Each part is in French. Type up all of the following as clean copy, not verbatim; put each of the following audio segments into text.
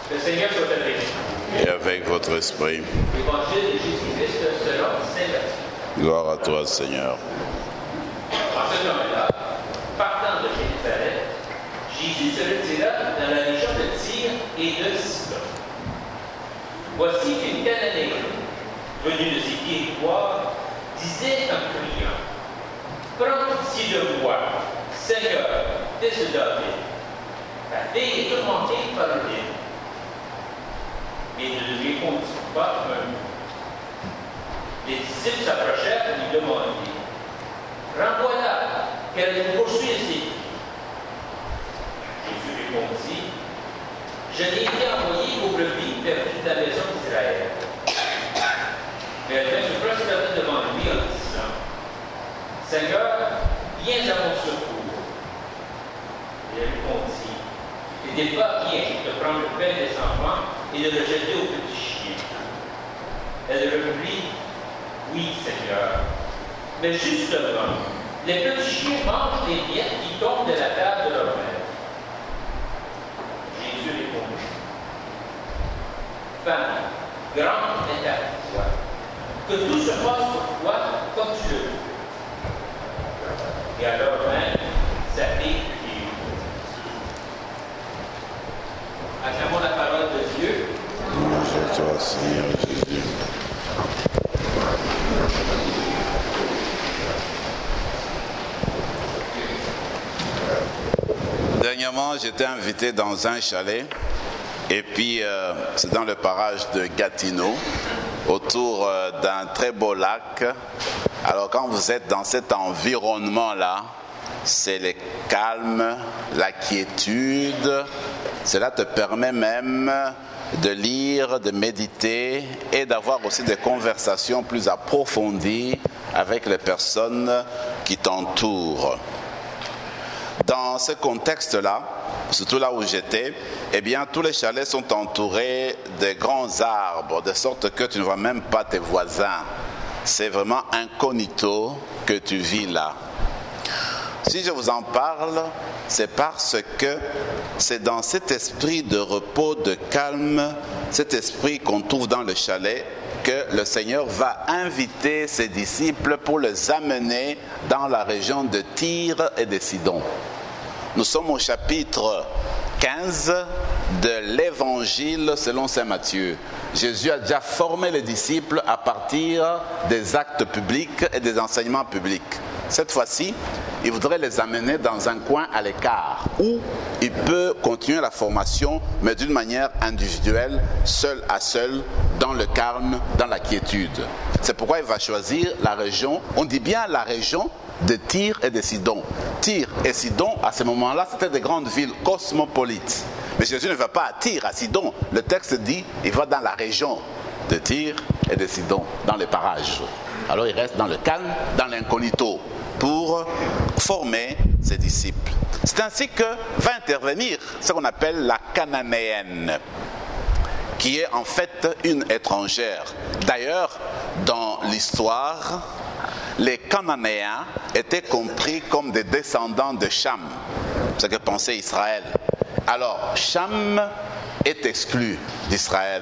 Le Seigneur soit avec vous. Et avec votre esprit. Évangile de Jésus-Christ selon Saint Matthieu. Gloire à toi, Seigneur. En ce temps-là, partant de Jérusalem, Jésus se retira dans la région de Tyr et de Sidon. Voici qu'une Cananéenne, venue de ces territoires, disait en criant: Prends pitié de moi, Seigneur, fils de David. Ta fille est tourmentée par le démon. Mais il ne lui répondit pas un mot. Les disciples s'approchèrent et lui demandaient: Renvoie-la, qu'elle nous poursuit ici. Jésus répondit: Je n'ai été envoyé aux brebis perdues de la maison d'Israël. Mais elle vint se prosterner devant lui en disant: Seigneur, viens à mon secours. Il répondit: Il n'est pas bien de prendre le pain des enfants et de le jeter aux petits chiens. Elle reprit: Oui, Seigneur. Mais justement, les petits chiens mangent les miettes qui tombent de la table de leur mère. Jésus répondit: Femme, grande est ta foi. Que tout se passe pour toi comme tu le veux. Et alors même, sa fille fut guérie. Acclamons la parole de Dieu. Louange à toi, Seigneur Jésus. Dernièrement, j'étais invité dans un chalet, et puis c'est dans le parage de Gatineau, autour d'un très beau lac. Alors quand vous êtes dans cet environnement-là, c'est le calme, la quiétude. Cela te permet même de lire, de méditer et d'avoir aussi des conversations plus approfondies avec les personnes qui t'entourent. Dans ce contexte-là, surtout là où j'étais, eh bien, tous les chalets sont entourés de grands arbres, de sorte que tu ne vois même pas tes voisins. C'est vraiment incognito que tu vis là. Si je vous en parle, c'est parce que c'est dans cet esprit de repos, de calme, cet esprit qu'on trouve dans le chalet, que le Seigneur va inviter ses disciples pour les amener dans la région de Tyr et de Sidon. Nous sommes au chapitre 15 de l'Évangile selon Saint Matthieu. Jésus a déjà formé les disciples à partir des actes publics et des enseignements publics. Cette fois-ci, il voudrait les amener dans un coin à l'écart où il peut continuer la formation, mais d'une manière individuelle, seul à seul, dans le calme, dans la quiétude. C'est pourquoi il va choisir la région, on dit bien la région de Tyr et de Sidon. Tyr et Sidon, à ce moment-là, c'était des grandes villes cosmopolites. Mais Jésus ne va pas à Tyr, à Sidon. Le texte dit, il va dans la région de Tyr et de Sidon, dans les parages. Alors il reste dans le calme, dans l'incognito, pour former ses disciples. C'est ainsi que va intervenir ce qu'on appelle la Cananéenne, qui est en fait une étrangère. D'ailleurs, dans l'histoire, les Cananéens étaient compris comme des descendants de Cham, ce que pensait Israël. Alors, Cham est exclu d'Israël.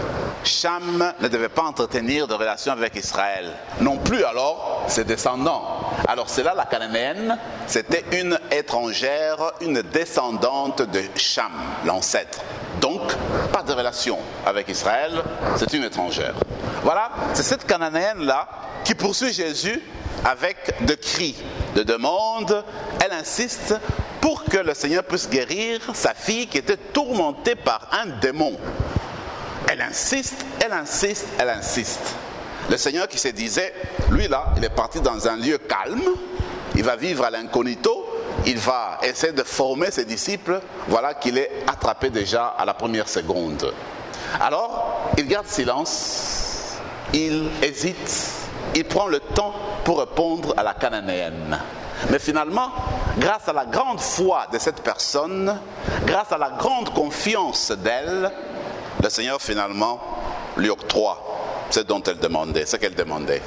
Cham ne devait pas entretenir de relations avec Israël. Non plus alors ses descendants. Alors c'est là la Cananéenne, c'était une étrangère, une descendante de Cham, l'ancêtre. Donc, pas de relation avec Israël, c'est une étrangère. Voilà, c'est cette Cananéenne-là qui poursuit Jésus avec des cris, de demandes. Elle insiste pour que le Seigneur puisse guérir sa fille qui était tourmentée par un démon. Elle insiste, elle insiste, elle insiste. Le Seigneur qui se disait, lui là, il est parti dans un lieu calme, il va vivre à l'incognito, il va essayer de former ses disciples, voilà qu'il est attrapé déjà à la première seconde. Alors, il garde silence, il hésite, il prend le temps pour répondre à la Cananéenne. Mais finalement, grâce à la grande foi de cette personne, grâce à la grande confiance d'elle, le Seigneur finalement lui octroie ce dont elle demandait, ce qu'elle demandait.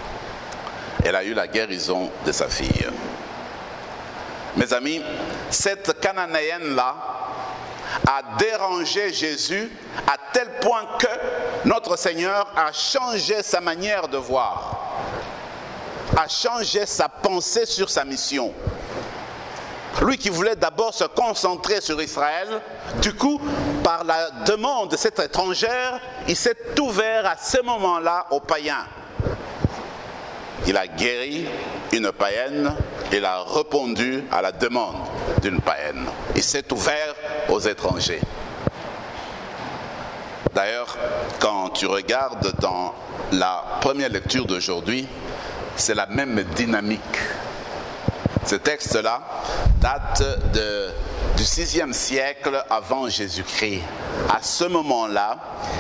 Elle a eu la guérison de sa fille. Mes amis, cette Cananéenne-là a dérangé Jésus à tel point que notre Seigneur a changé sa manière de voir, a changé sa pensée sur sa mission. Lui qui voulait d'abord se concentrer sur Israël, du coup, par la demande de cette étrangère, il s'est ouvert à ce moment-là aux païens. Il a guéri une païenne, il a répondu à la demande d'une païenne. Il s'est ouvert aux étrangers. D'ailleurs, quand tu regardes dans la première lecture d'aujourd'hui, c'est la même dynamique. Ce texte-là date du 6e siècle avant Jésus-Christ. À ce moment-là,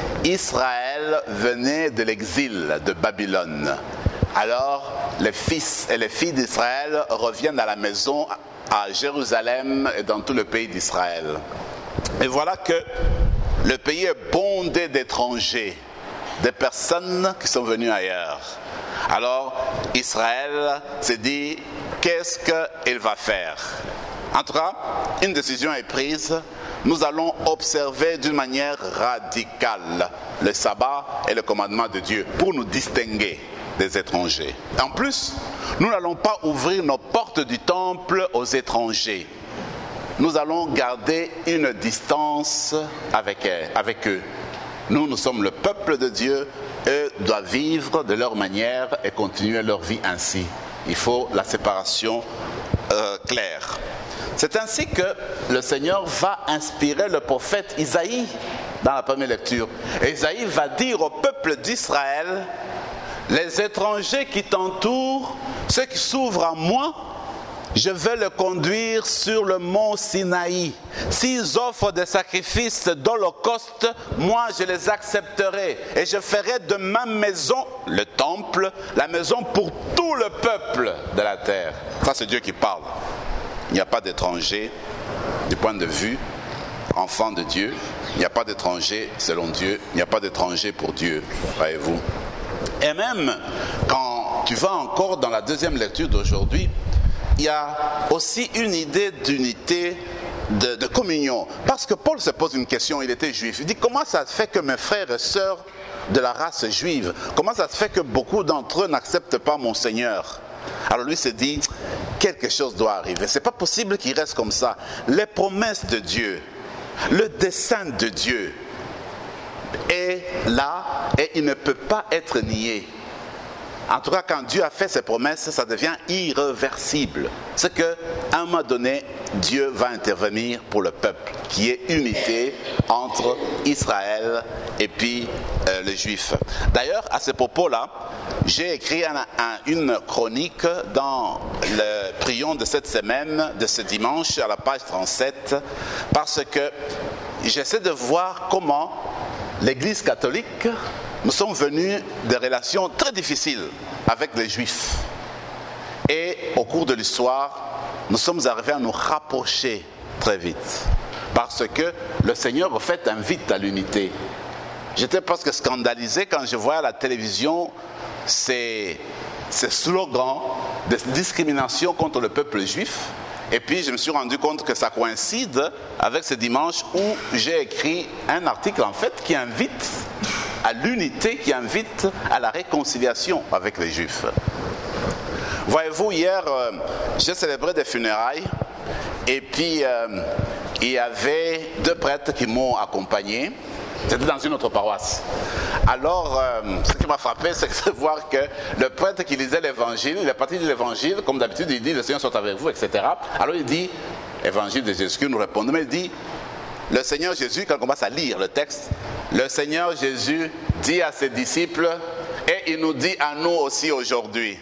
Israël venait de l'exil de Babylone. Alors, les fils et les filles d'Israël reviennent à la maison à Jérusalem et dans tout le pays d'Israël. Et voilà que le pays est bondé d'étrangers, des personnes qui sont venues ailleurs. Alors, Israël s'est dit, qu'est-ce qu'il va faire? En tout cas, une décision est prise. Nous allons observer d'une manière radicale le sabbat et le commandement de Dieu pour nous distinguer des étrangers. En plus, nous n'allons pas ouvrir nos portes du temple aux étrangers. Nous allons garder une distance avec eux. Nous sommes le peuple de Dieu. Eux doivent vivre de leur manière et continuer leur vie ainsi. Il faut la séparation claire. C'est ainsi que le Seigneur va inspirer le prophète Isaïe dans la première lecture. Et Isaïe va dire au peuple d'Israël, les étrangers qui t'entourent, ceux qui s'ouvrent à moi, je vais les conduire sur le mont Sinaï. S'ils offrent des sacrifices d'holocauste, moi je les accepterai. Et je ferai de ma maison, le temple, la maison pour tout le peuple de la terre. Ça c'est Dieu qui parle. Il n'y a pas d'étrangers du point de vue enfant de Dieu. Il n'y a pas d'étrangers selon Dieu. Il n'y a pas d'étrangers pour Dieu, voyez-vous. Et même quand tu vas encore dans la deuxième lecture d'aujourd'hui, il y a aussi une idée d'unité, de communion. Parce que Paul se pose une question, il était juif. Il dit, comment ça se fait que mes frères et sœurs de la race juive, comment ça se fait que beaucoup d'entre eux n'acceptent pas mon Seigneur? Alors lui se dit, quelque chose doit arriver. C'est pas possible qu'il reste comme ça. Les promesses de Dieu, le dessein de Dieu est là et il ne peut pas être nié. En tout cas, quand Dieu a fait ses promesses, ça devient irréversible. C'est qu'à un moment donné, Dieu va intervenir pour le peuple, qui est unité entre Israël et puis les Juifs. D'ailleurs, à ce propos-là, j'ai écrit une chronique dans le prion de cette semaine, de ce dimanche, à la page 37, parce que j'essaie de voir comment l'Église catholique, nous sommes venus de relations très difficiles avec les Juifs. Et au cours de l'histoire, nous sommes arrivés à nous rapprocher très vite. Parce que le Seigneur, en fait, invite à l'unité. J'étais presque scandalisé quand je voyais à la télévision ces slogans de discrimination contre le peuple juif. Et puis je me suis rendu compte que ça coïncide avec ce dimanche où j'ai écrit un article en fait qui invite à l'unité, qui invite à la réconciliation avec les Juifs. Voyez-vous, hier, j'ai célébré des funérailles et puis il y avait 2 prêtres qui m'ont accompagné. C'était dans une autre paroisse. Alors, ce qui m'a frappé, c'est de voir que le prêtre qui lisait l'évangile, il est parti de l'évangile, comme d'habitude, il dit, le Seigneur soit avec vous, etc. Alors il dit, évangile de Jésus, nous répondons, mais il dit, le Seigneur Jésus, quand on commence à lire le texte, le Seigneur Jésus dit à ses disciples, et il nous dit à nous aussi aujourd'hui.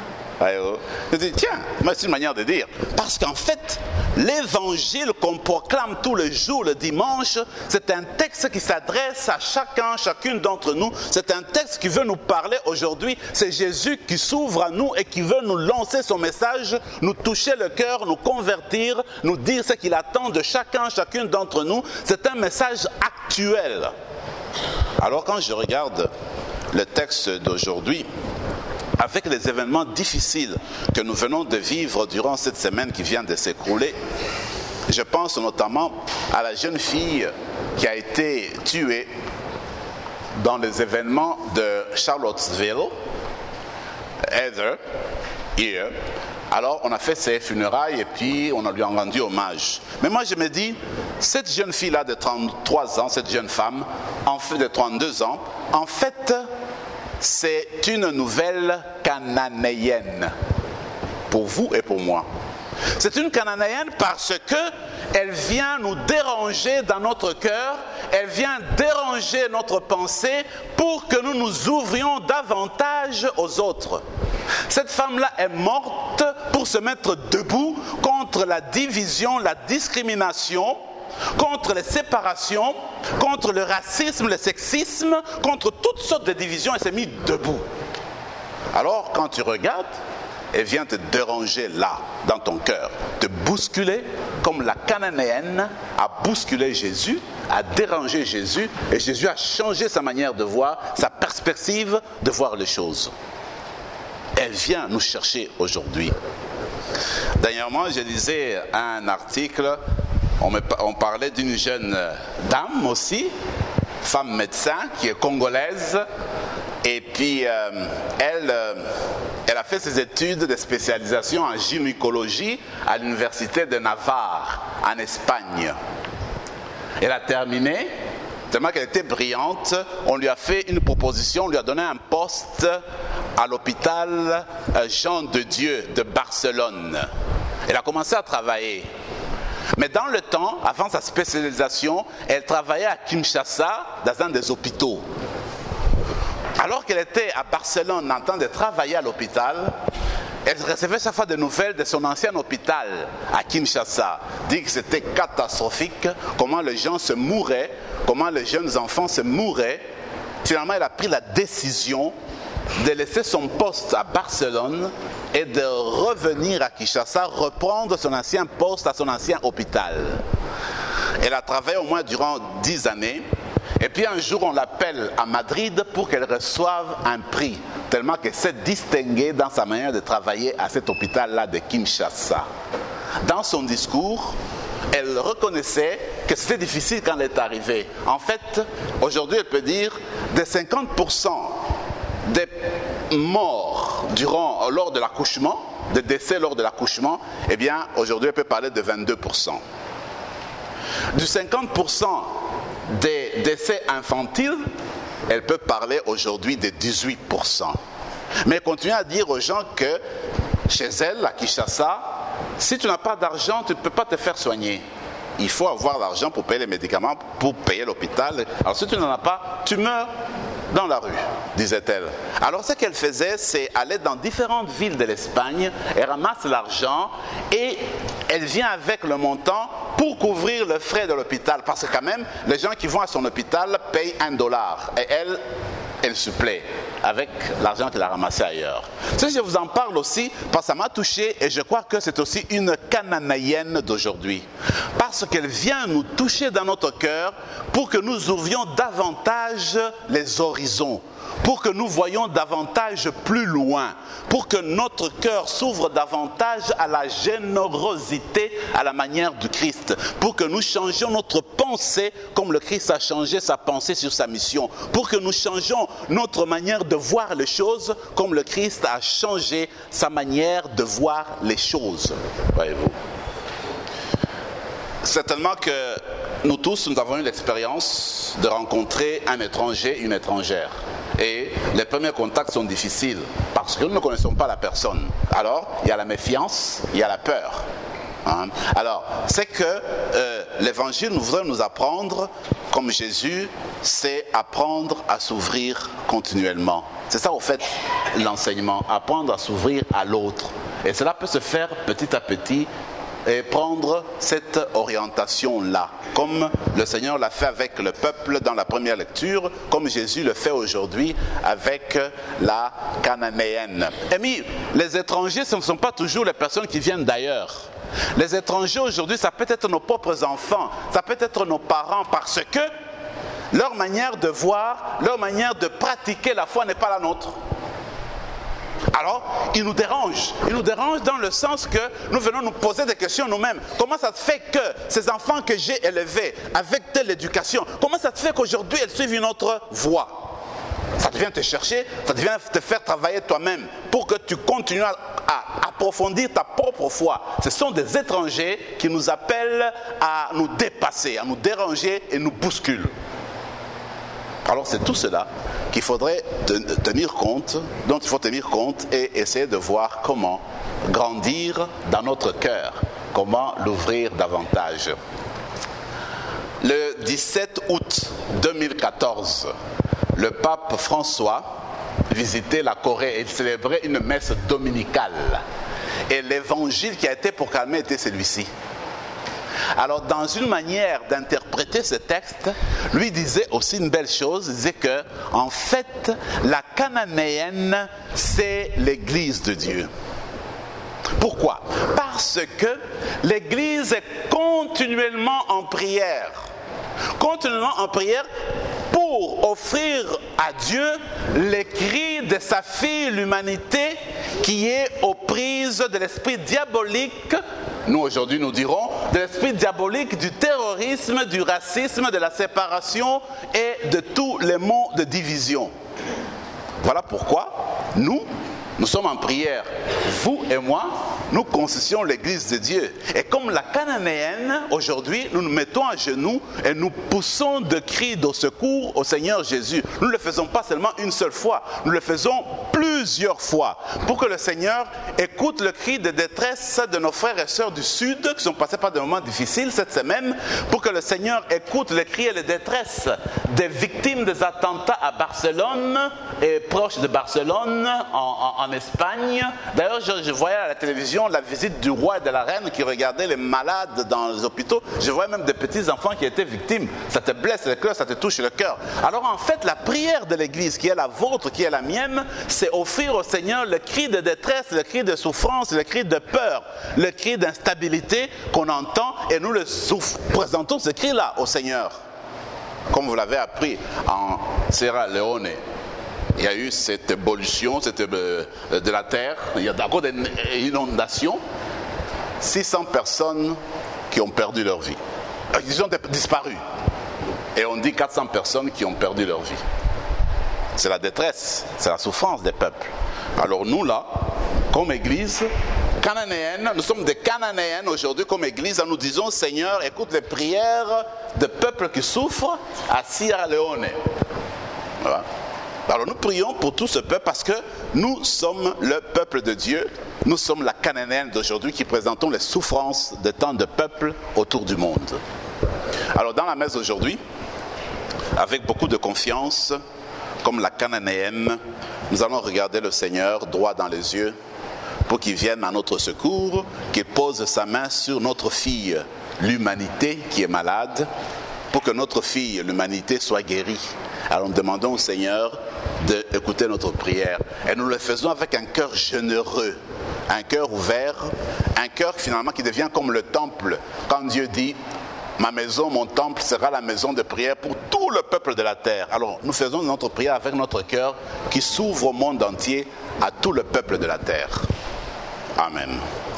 Je dis, tiens, c'est une manière de dire. Parce qu'en fait, l'évangile qu'on proclame tous les jours, le dimanche, c'est un texte qui s'adresse à chacun, chacune d'entre nous. C'est un texte qui veut nous parler aujourd'hui. C'est Jésus qui s'ouvre à nous et qui veut nous lancer son message, nous toucher le cœur, nous convertir, nous dire ce qu'il attend de chacun, chacune d'entre nous. C'est un message actuel. Alors quand je regarde le texte d'aujourd'hui, avec les événements difficiles que nous venons de vivre durant cette semaine qui vient de s'écrouler, Je pense notamment à la jeune fille qui a été tuée dans les événements de Charlottesville, Heather. Alors on a fait ses funérailles et puis on lui a rendu hommage. Mais moi je me dis, cette jeune fille-là de 33 ans, cette jeune femme, en fait de 32 ans, en fait c'est une nouvelle cananéenne pour vous et pour moi. C'est une cananéenne parce qu'elle vient nous déranger dans notre cœur, elle vient déranger notre pensée pour que nous nous ouvrions davantage aux autres. Cette femme-là est morte pour se mettre debout contre la division, la discrimination, contre les séparations, contre le racisme, le sexisme, contre toutes sortes de divisions. Elle s'est mise debout. Alors quand tu regardes, elle vient te déranger là, dans ton cœur, te bousculer comme la cananéenne a bousculé Jésus, a dérangé Jésus, et Jésus a changé sa manière de voir, sa perspective de voir les choses. Elle vient nous chercher aujourd'hui. Dernièrement, je lisais un article, on parlait d'une jeune dame aussi, femme médecin, qui est congolaise, et puis elle a fait ses études de spécialisation en gynécologie à l'université de Navarre, en Espagne. Elle a terminé, tellement qu'elle était brillante, on lui a fait une proposition, on lui a donné un poste à l'hôpital Jean de Dieu de Barcelone. Elle a commencé à travailler. Mais dans le temps, avant sa spécialisation, elle travaillait à Kinshasa, dans un des hôpitaux. Alors qu'elle était à Barcelone en train de travailler à l'hôpital, elle recevait chaque fois des nouvelles de son ancien hôpital à Kinshasa. Dit que c'était catastrophique, comment les gens se mouraient, comment les jeunes enfants se mouraient. Finalement, elle a pris la décision de laisser son poste à Barcelone et de revenir à Kinshasa, reprendre son ancien poste à son ancien hôpital. Elle a travaillé au moins durant 10 années. Et puis un jour, on l'appelle à Madrid pour qu'elle reçoive un prix, tellement qu'elle s'est distinguée dans sa manière de travailler à cet hôpital-là de Kinshasa. Dans son discours, elle reconnaissait que c'était difficile quand elle est arrivée. En fait, aujourd'hui, elle peut dire de 50% des morts lors de l'accouchement, des décès lors de l'accouchement, eh bien, aujourd'hui, elle peut parler de 22%. Du 50% des décès infantiles, elle peut parler aujourd'hui de 18%. Mais elle continue à dire aux gens que chez elle, à Kinshasa, si tu n'as pas d'argent, tu ne peux pas te faire soigner. Il faut avoir l'argent pour payer les médicaments, pour payer l'hôpital. Alors si tu n'en as pas, tu meurs dans la rue, disait-elle. Alors ce qu'elle faisait, c'est aller dans différentes villes de l'Espagne, elle ramasse l'argent et elle vient avec le montant pour couvrir le frais de l'hôpital. Parce que quand même, les gens qui vont à son hôpital payent $1. Et elle supplée avec l'argent qu'elle a ramassé ailleurs. Je vous en parle aussi parce que ça m'a touché et je crois que c'est aussi une cananéenne d'aujourd'hui. Parce qu'elle vient nous toucher dans notre cœur pour que nous ouvrions davantage les horizons, pour que nous voyions davantage plus loin, pour que notre cœur s'ouvre davantage à la générosité à la manière du Christ, pour que nous changions notre pensée comme le Christ a changé sa pensée sur sa mission, pour que nous changions notre manière de voir les choses comme le Christ a changé sa manière de voir les choses. Voyez-vous. Certainement que nous tous, nous avons eu l'expérience de rencontrer un étranger, une étrangère. Et les premiers contacts sont difficiles parce que nous ne connaissons pas la personne. Alors, il y a la méfiance, il y a la peur. Alors, c'est que l'évangile nous voudrait nous apprendre, comme Jésus, c'est apprendre à s'ouvrir continuellement. C'est ça, au fait, l'enseignement, apprendre à s'ouvrir à l'autre. Et cela peut se faire petit à petit et prendre cette orientation-là, comme le Seigneur l'a fait avec le peuple dans la première lecture, comme Jésus le fait aujourd'hui avec la cananéenne. Et les étrangers, ce ne sont pas toujours les personnes qui viennent d'ailleurs. Les étrangers aujourd'hui, ça peut être nos propres enfants, ça peut être nos parents, parce que leur manière de voir, leur manière de pratiquer la foi n'est pas la nôtre. Alors, il nous dérange. Il nous dérange dans le sens que nous venons nous poser des questions nous-mêmes. Comment ça se fait que ces enfants que j'ai élevés avec telle éducation, comment ça se fait qu'aujourd'hui elles suivent une autre voie? Ça devient te chercher, ça devient te faire travailler toi-même pour que tu continues à approfondir ta propre foi. Ce sont des étrangers qui nous appellent à nous dépasser, à nous déranger et nous bousculent. Alors c'est tout cela qu'il faudrait tenir compte, dont il faut tenir compte et essayer de voir comment grandir dans notre cœur, comment l'ouvrir davantage. Le 17 août 2014, le pape François visitait la Corée et il célébrait une messe dominicale. Et l'évangile qui a été proclamé était celui-ci. Alors, dans une manière d'interpréter ce texte, lui disait aussi une belle chose, il disait que, en fait, la cananéenne, c'est l'Église de Dieu. Pourquoi? Parce que l'Église est continuellement en prière. Continuellement en prière pour offrir à Dieu les cris de sa fille, l'humanité, qui est aux prises de l'esprit diabolique. Nous, aujourd'hui, nous dirons de l'esprit diabolique, du terrorisme, du racisme, de la séparation et de tous les maux de division. Voilà pourquoi nous sommes en prière. Vous et moi, nous constituons l'Église de Dieu. Et comme la cananéenne, aujourd'hui, nous nous mettons à genoux et nous poussons de cris de secours au Seigneur Jésus. Nous ne le faisons pas seulement une seule fois, nous le faisons plusieurs fois pour que le Seigneur écoute le cri de détresse de nos frères et sœurs du Sud qui sont passés par des moments difficiles cette semaine, pour que le Seigneur écoute le cri et les détresses des victimes des attentats à Barcelone et proche de Barcelone, en Espagne. D'ailleurs, je voyais à la télévision la visite du roi et de la reine qui regardaient les malades dans les hôpitaux. Je voyais même des petits enfants qui étaient victimes. Ça te blesse le cœur, ça te touche le cœur. Alors en fait, la prière de l'Église, qui est la vôtre, qui est la mienne, c'est offrir au Seigneur le cri de détresse, le cri de souffrance, le cri de peur, le cri d'instabilité qu'on entend, et nous le présentons ce cri-là au Seigneur. Comme vous l'avez appris en Sierra Leone. Il y a eu cette évolution de la terre, il y a d'abord une inondation, 600 personnes qui ont perdu leur vie. Ils ont disparu. Et on dit 400 personnes qui ont perdu leur vie. C'est la détresse, c'est la souffrance des peuples. Alors nous là, comme Église cananéenne, nous sommes des Cananéennes aujourd'hui comme Église, nous disons Seigneur, écoute les prières de peuples qui souffrent à Sierra Leone. Voilà. Alors nous prions pour tout ce peuple parce que nous sommes le peuple de Dieu. Nous sommes la Cananéenne d'aujourd'hui qui présentons les souffrances de tant de peuples autour du monde. Alors dans la messe d'aujourd'hui, avec beaucoup de confiance, comme la Cananéenne, nous allons regarder le Seigneur droit dans les yeux pour qu'il vienne à notre secours, qu'il pose sa main sur notre fille, l'humanité qui est malade, pour que notre fille, l'humanité, soit guérie. Alors nous demandons au Seigneur d'écouter notre prière. Et nous le faisons avec un cœur généreux, un cœur ouvert, un cœur finalement qui devient comme le temple. Quand Dieu dit, ma maison, mon temple sera la maison de prière pour tout le peuple de la terre. Alors nous faisons notre prière avec notre cœur qui s'ouvre au monde entier, à tout le peuple de la terre. Amen.